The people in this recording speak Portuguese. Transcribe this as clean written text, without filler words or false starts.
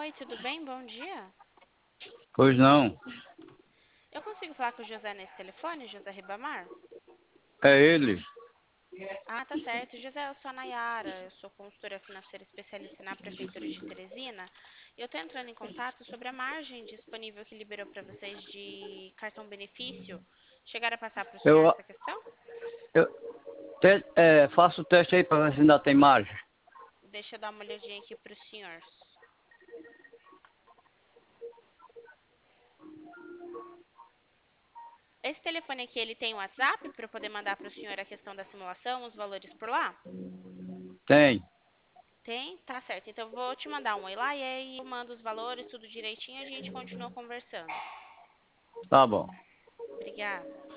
Oi, tudo bem? Bom dia. Pois não. Eu consigo falar com o José nesse telefone, José Ribamar? É ele. Ah, tá certo. José, eu sou a Nayara, eu sou consultora financeira especialista na Prefeitura de Teresina. E eu tô entrando em contato sobre a margem disponível que liberou para vocês de cartão benefício. Chegaram a passar para o senhor Eu, essa questão? eu faço o teste aí para ver se ainda tem margem. Deixa eu dar uma olhadinha aqui para o senhor. Esse telefone aqui, ele tem WhatsApp para eu poder mandar para o senhor a questão da simulação, os valores por lá? Tem. Tem? Tá certo. Então eu vou te mandar um oi lá e aí eu mando os valores, tudo direitinho e a gente continua conversando. Tá bom. Obrigada.